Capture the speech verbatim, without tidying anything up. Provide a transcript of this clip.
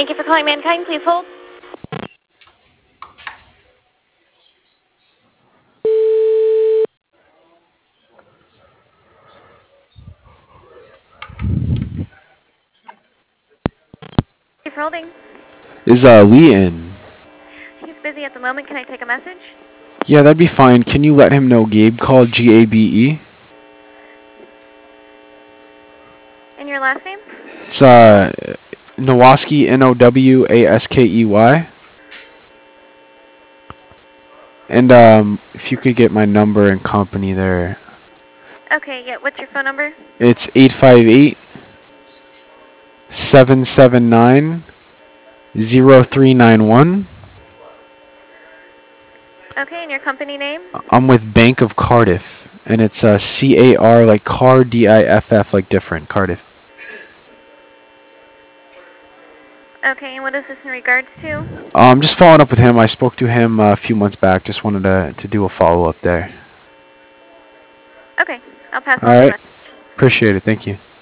Thank you for calling Mankind. Please hold. Thank you for holding. Is uh, Lee in? He's busy at the moment. Can I take a message? Yeah, that'd be fine. Can you let him know Gabe called G A B E? And your last name? It's uh, Nowaskey, N O W A S K E Y. And um, if you could get my number and company there. Okay, yeah. What's your phone number? It's eight five eight, seven seven nine, zero three nine one. Okay, and your company name? I'm with Bank of Cardiff, and it's uh, C A R, like car, D I F F, like different, Cardiff. Okay, and what is this in regards to? Um, just following up with him. I spoke to him uh, a few months back. Just wanted to, to do a follow-up there. Okay, I'll pass All along the right. message. Appreciate it. Thank you.